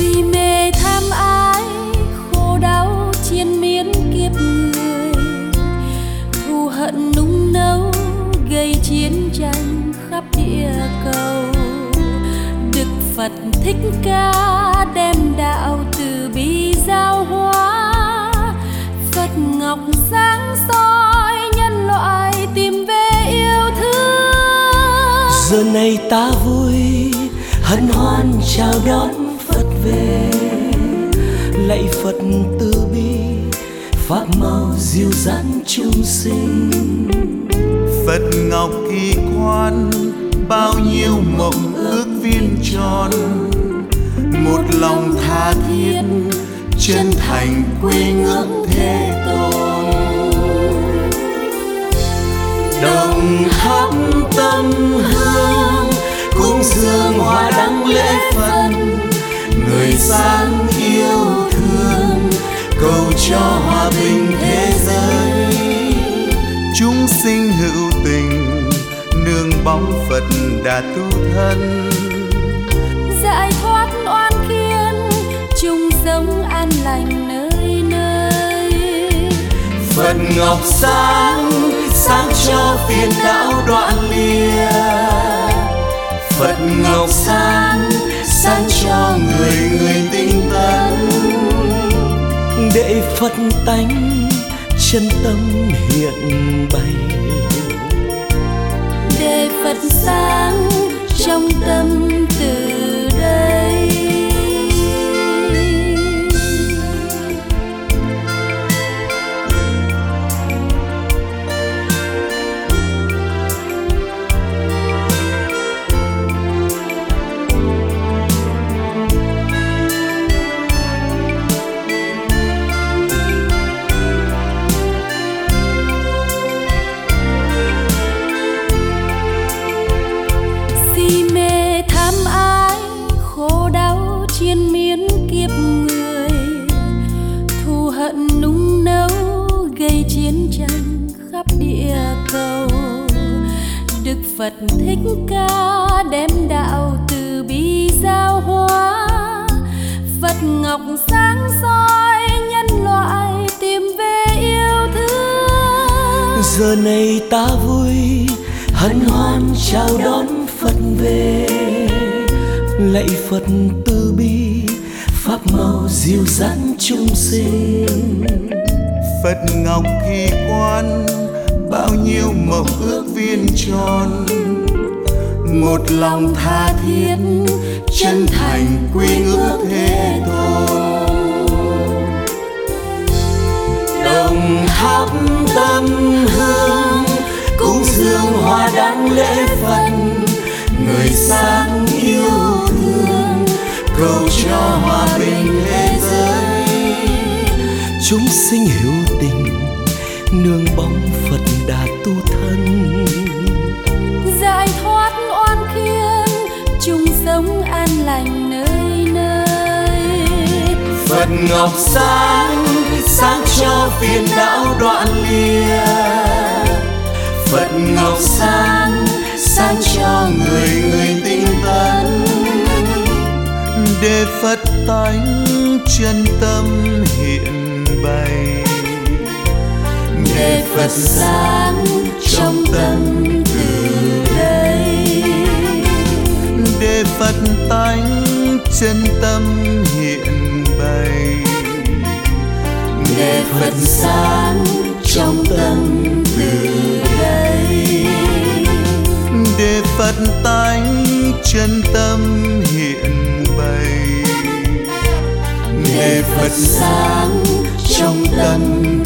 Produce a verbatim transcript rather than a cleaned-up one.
Si mê tham ái khổ đau triền miên kiếp người, thù hận nung nấu gây chiến tranh khắp địa cầu. Đức Phật Thích Ca đem đạo từ bi giáo hóa, Phật ngọc sáng soi nhân loại tìm về yêu thương. Giờ này ta vui hân hoan chào đón Phật về, lạy Phật từ bi pháp màu dìu dắt chúng sinh. Phật ngọc kỳ quan bao nhiêu mộng ước viên tròn, một lòng tha thiết chân thành quy ngưỡng Thế Tôn. Đồng thắp tâm hương cúng dường hoa đăng lễ Phật, người sáng yêu thương cầu cho hòa bình thế giới. Chúng sinh hữu tình nương bóng Phật đã tu thân, Giải thoát oan khiên chung sống an lành nơi nơi. Phật ngọc sáng sáng cho phiền não đoạn lìa, Phật ngọc sáng sáng cho người người tinh tấn, để Phật tánh chân tâm hiện bày, để Phật sáng trong tâm từ đây. Si mê tham ái khổ đau triền miên kiếp người, thù hận nung nấu gây chiến tranh khắp địa cầu. Đức Phật Thích Ca đem đạo từ bi giáo hóa, Phật ngọc sáng soi nhân loại tìm về yêu thương. Giờ này ta vui hân hoan chào đón Phật về, lạy Phật từ bi pháp màu dìu dắt chúng sinh. Phật ngọc kỳ quan bao nhiêu mộng ước viên tròn, một lòng tha thiết chân thành quy ngưỡng Thế Tôn. Đồng thắp tâm hương cúng dường hoa đăng lễ Phật, người sáng yêu thương cầu cho hòa bình thế giới. Chúng sinh hữu tình nương bóng Phật đã tu thân, Giải thoát oan khiên chung sống an lành nơi nơi. Phật ngọc sáng sáng cho phiền não đoạn lìa, Phật ngọc sáng sáng cho người người tinh tấn, để Phật tánh chân tâm hiện bày, để Phật sáng trong tâm từ đây, để Phật tánh chân tâm hiện bày, để Phật sáng trong tâm từ đây, để Phật tánh chân tâm hiện bày, để Phật sáng trong tâm